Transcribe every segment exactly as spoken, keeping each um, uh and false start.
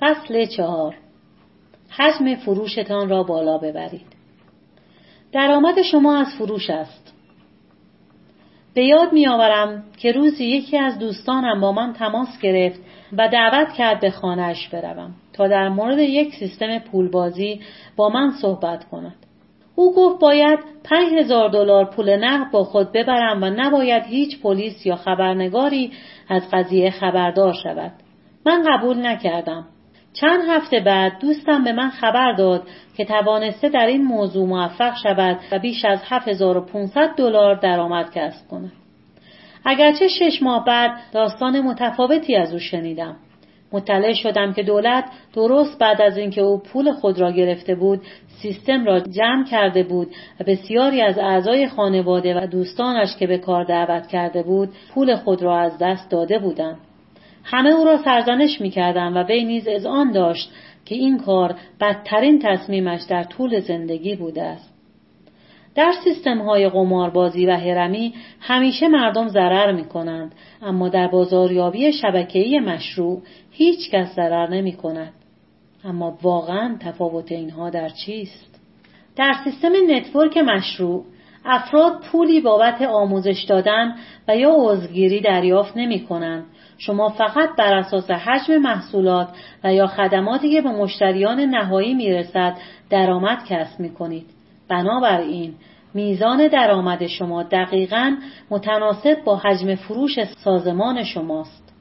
فصل چهار. حجم فروشتان را بالا ببرید. درآمد شما از فروش است. به یاد می‌آورم که روزی یکی از دوستانم با من تماس گرفت و دعوت کرد به خانه‌اش بروم تا در مورد یک سیستم پولبازی با من صحبت کند. او گفت باید پنج هزار دلار پول نقد با خود ببرم و نباید هیچ پلیس یا خبرنگاری از قضیه خبردار شود. من قبول نکردم. چند هفته بعد دوستم به من خبر داد که توانسته در این موضوع موفق شود و بیش از هفت هزار و پانصد دلار درآمد کسب کند. اگرچه شش ماه بعد داستان متفاوتی از او شنیدم. مطلع شدم که دولت درست بعد از اینکه او پول خود را گرفته بود، سیستم را جمع کرده بود و بسیاری از اعضای خانواده و دوستانش که به کار دعوت کرده بود، پول خود را از دست داده بودند. همه او را سرزنش می‌کردند و وی نیز اذعان داشت که این کار بدترین تصمیمش در طول زندگی بوده است. در سیستم‌های قماربازی و هرمی همیشه مردم ضرر می‌کنند، اما در بازاریابی شبکه‌ای مشروع هیچ کس ضرر نمی‌کند. اما واقعاً تفاوت اینها در چیست؟ در سیستم نتورک مشروع افراد پولی بابت آموزش دادن و یا عضوگیری دریافت نمی‌کنند. شما فقط بر اساس حجم محصولات و یا خدماتی که به مشتریان نهایی میرسد درآمد کسب می‌کنید. بنابراین میزان درآمد شما دقیقاً متناسب با حجم فروش سازمان شماست.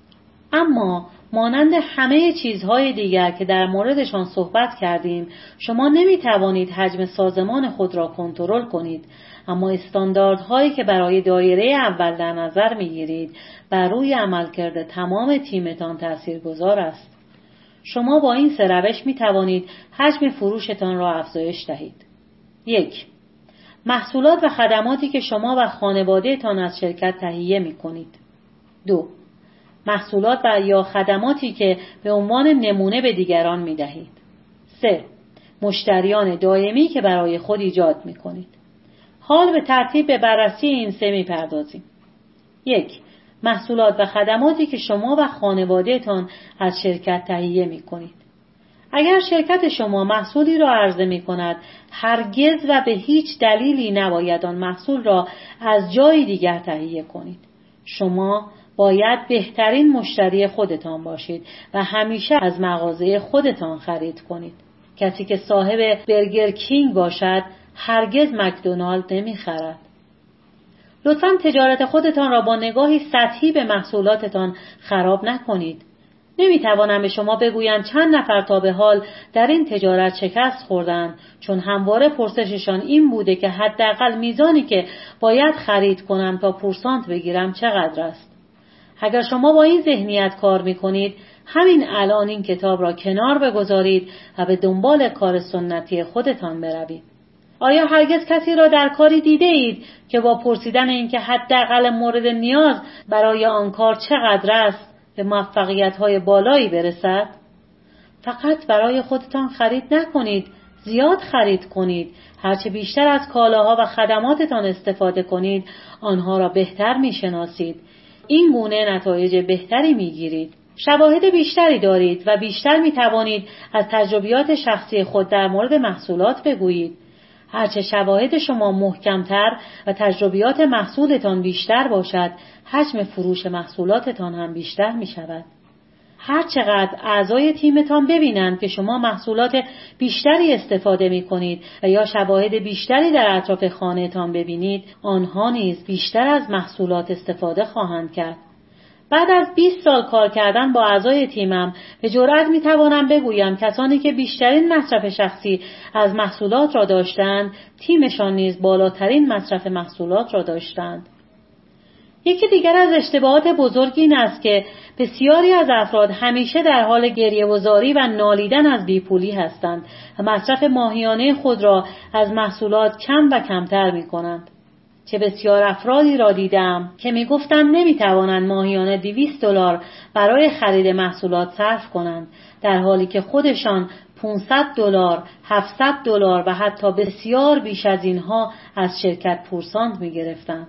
اما مانند همه چیزهای دیگر که در موردشان صحبت کردیم، شما نمی‌توانید حجم سازمان خود را کنترل کنید، اما استانداردهایی که برای دایره اول در نظر می‌گیرید بر روی عملکرد تمام تیمتان تاثیرگذار است. شما با این سه روش می‌توانید حجم فروشتان را افزایش دهید. یک. محصولات و خدماتی که شما و خانواده‌تان از شرکت تهیه می‌کنید. دو. محصولات و یا خدماتی که به عنوان نمونه به دیگران می‌دهید. سه. مشتریان دائمی که برای خود ایجاد می‌کنید. حال به ترتیب به بررسی این سه می‌پردازیم. یک. محصولات و خدماتی که شما و خانواده‌تان از شرکت تهیه می‌کنید. اگر شرکت شما محصولی را عرضه می‌کند، هرگز و به هیچ دلیلی نباید آن محصول را از جای دیگر تهیه کنید. شما باید بهترین مشتری خودتان باشید و همیشه از مغازه خودتان خرید کنید. کسی که صاحب برگر کینگ باشد، هرگز مکدونالد نمی‌خرد. لطفاً تجارت خودتان را با نگاهی سطحی به محصولاتتان خراب نکنید. نمی‌توانم به شما بگویم چند نفر تا به حال در این تجارت شکست خوردند، چون همواره پرسششان این بوده که حداقل میزانی که باید خرید کنم تا پورسانت بگیرم چقدر است. اگر شما با این ذهنیت کار می‌کنید، همین الان این کتاب را کنار بگذارید و به دنبال کار سنتی خودتان بروید. آیا هرگز کسی را در کاری دیده اید که با پرسیدن اینکه حداقل مورد نیاز برای آن کار چقدر است به موفقیت‌های بالایی برسد؟ فقط برای خودتان خرید نکنید، زیاد خرید کنید. هرچه بیشتر از کالاها و خدماتتان استفاده کنید، آنها را بهتر می‌شناسید. این گونه نتایج بهتری می‌گیرید. شواهد بیشتری دارید و بیشتر می‌توانید از تجربیات شخصی خود در مورد محصولات بگویید. هرچه شواهد شما محکمتر و تجربیات محصولتان بیشتر باشد، حجم فروش محصولاتتان هم بیشتر می شود. هر چقدر اعضای تیمتان ببینند که شما محصولات بیشتری استفاده می کنید و یا شواهد بیشتری در اطراف خانه‌تان ببینید، آنها نیز بیشتر از محصولات استفاده خواهند کرد. بعد از بیست سال کار کردن با اعضای تیمم به جرئت میتوانم بگویم کسانی که بیشترین مصرف شخصی از محصولات را داشتند، تیمشان نیز بالاترین مصرف محصولات را داشتند. یکی دیگر از اشتباهات بزرگ این است که بسیاری از افراد همیشه در حال گریه‌وزاری و نالیدن از بیپولی هستند و مصرف ماهیانه خود را از محصولات کم و کمتر می‌کنند. چه بسیار افرادی را دیدم که میگفتند نمیتوانند ماهیانه دویست دلار برای خرید محصولات صرف کنند، در حالی که خودشان پانصد دلار، هفتصد دلار و حتی بسیار بیش از اینها از شرکت پورسانت میگرفتند.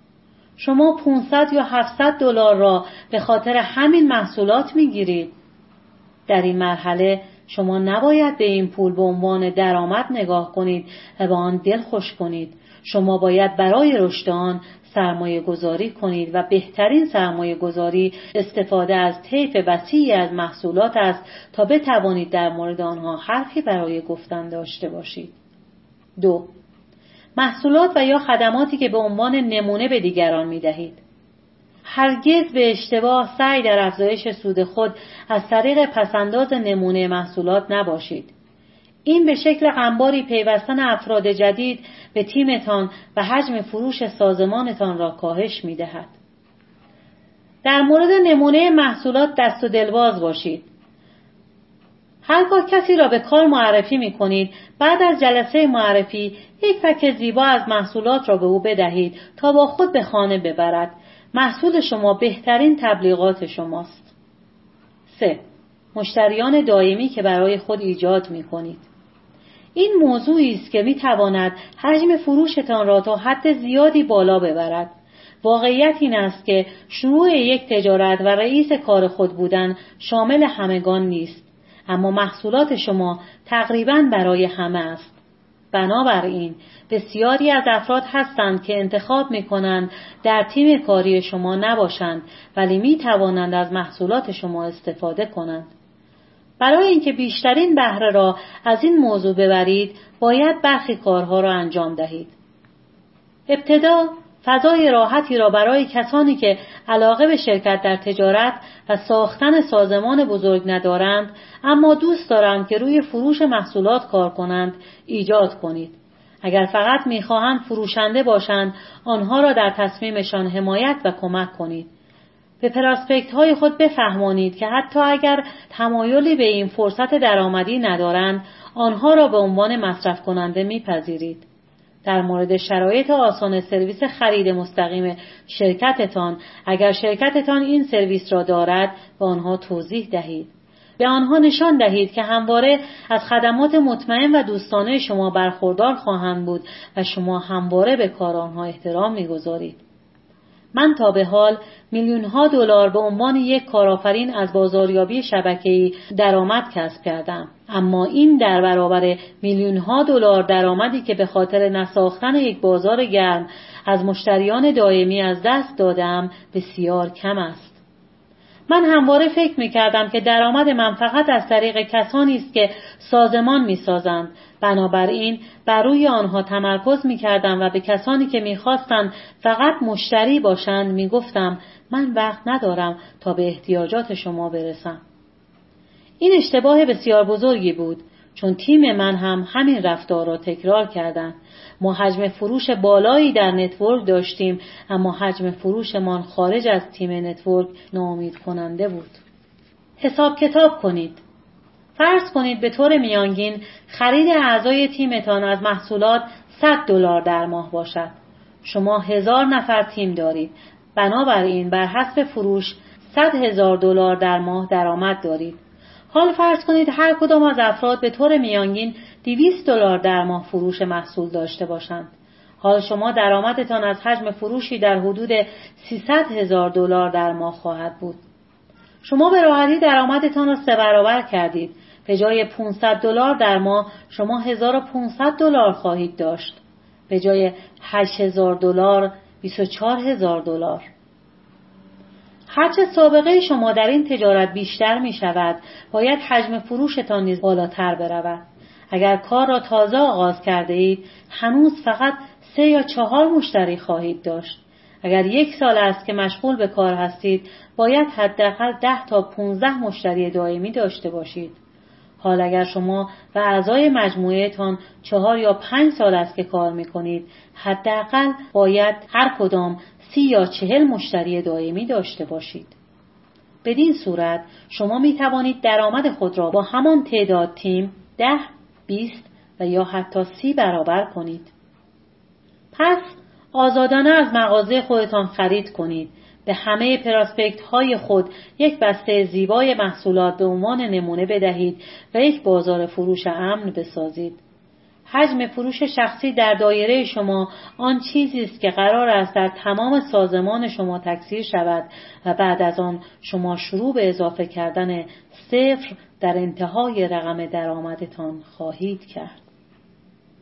شما پانصد یا هفتصد دلار را به خاطر همین محصولات میگیرید. در این مرحله شما نباید به این پول به عنوان درآمد نگاه کنید و به آن دلخوش کنید. شما باید برای رشد آن سرمایه گذاری کنید و بهترین سرمایه گذاری استفاده از طیف وسیعی از محصولات است تا بتوانید در مورد آنها حرفی برای گفتن داشته باشید. دو. محصولات و یا خدماتی که به عنوان نمونه به دیگران می دهید. هرگز به اشتباه سعی در افزایش سود خود از طریق پسنداز نمونه محصولات نباشید. این به شکل انباری پیوستن افراد جدید به تیمتان و حجم فروش سازمانتان را کاهش می دهد. در مورد نمونه محصولات دست و دلباز باشید. هرگاه کسی را به کار معرفی می کنید، بعد از جلسه معرفی یک پک زیبا از محصولات را به او بدهید تا با خود به خانه ببرد. محصول شما بهترین تبلیغات شماست. سه. مشتریان دائمی که برای خود ایجاد می کنید. این موضوعی است که می تواند حجم فروشتان را تا حد زیادی بالا ببرد. واقعیت این است که شروع یک تجارت و رئیس کار خود بودن شامل همگان نیست، اما محصولات شما تقریباً برای همه است. بنابراین بسیاری از افراد هستند که انتخاب می کنند در تیم کاری شما نباشند ولی می توانند از محصولات شما استفاده کنند. برای اینکه بیشترین بهره را از این موضوع ببرید، باید برخی کارها را انجام دهید. ابتدا فضای راحتی را برای کسانی که علاقه به شرکت در تجارت و ساختن سازمان بزرگ ندارند اما دوست دارند که روی فروش محصولات کار کنند ایجاد کنید. اگر فقط می‌خواهند فروشنده باشند، آنها را در تصمیمشان حمایت و کمک کنید. به پراسپکت های خود بفهمانید که حتی اگر تمایلی به این فرصت درآمدی ندارند، آنها را به عنوان مصرف کننده میپذیرید. در مورد شرایط آسان سرویس خرید مستقیم شرکتتان، اگر شرکتتان این سرویس را دارد، به آنها توضیح دهید. به آنها نشان دهید که همواره از خدمات مطمئن و دوستانه شما برخوردار خواهند بود و شما همواره به کار آنها احترام می‌گذارید. من تا به حال میلیون ها دلار به عنوان یک کارآفرین از بازاریابی شبکه‌ای درآمد کسب کردم، اما این در برابر میلیون ها دلار درآمدی که به خاطر نساختن یک بازار گرم از مشتریان دائمی از دست دادم بسیار کم است. من همواره فکر می‌کردم که درآمد من فقط از طریق کسانی است که سازمان می‌سازند. بنابراین بر روی آنها تمرکز می‌کردم و به کسانی که می‌خواستند فقط مشتری باشند می‌گفتم من وقت ندارم تا به احتیاجات شما برسم. این اشتباه بسیار بزرگی بود، چون تیم من هم همین رفتار را تکرار کردند. ما حجم فروش بالایی در نتورک داشتیم، اما حجم فروشمان خارج از تیم نتورک ناامید کننده بود. حساب کتاب کنید. فرض کنید به طور میانگین خرید اعضای تیمتان از محصولات صد دلار در ماه باشد. شما هزار نفر تیم دارید. بنابراین بر حسب فروش صد هزار دلار در ماه درآمد دارید. حال فرض کنید هر کدام از افراد به طور میانگین دویست دلار در ماه فروش محصول داشته باشند. حال شما درآمدتان از حجم فروشی در حدود سیصد هزار دلار در ماه خواهد بود. شما به راحتی درآمدتان را سه برابر کردید. به جای پانصد دلار در ماه شما هزار و پانصد دلار خواهید داشت. به جای هشت هزار دلار بیست و چهار هزار دلار. هرچه سابقه شما در این تجارت بیشتر می شود، باید حجم فروشتان نیز بالاتر برود. اگر کار را تازه آغاز کرده اید، هنوز فقط سه یا چهار مشتری خواهید داشت. اگر یک سال است که مشغول به کار هستید، باید حداقل ده تا پانزده مشتری دائمی داشته باشید. حال اگر شما و اعضای مجموعه تان چهار یا پنج سال است که کار می کنید، حداقل باید هر کدام سی یا چهل مشتری دائمی داشته باشید. بدین صورت شما می توانید درآمد خود را با همان تعداد تیم ده، بیست و یا حتی سی برابر کنید. پس آزادانه از مغازه خودتان خرید کنید. به همه پراسپکت های خود یک بسته زیبای محصولات به عنوان نمونه بدهید و یک بازار فروش امن بسازید. حجم فروش شخصی در دایره شما آن چیزی است که قرار است در تمام سازمان شما تکثیر شود و بعد از آن شما شروع به اضافه کردن صفر در انتهای رقم درآمدتان خواهید کرد.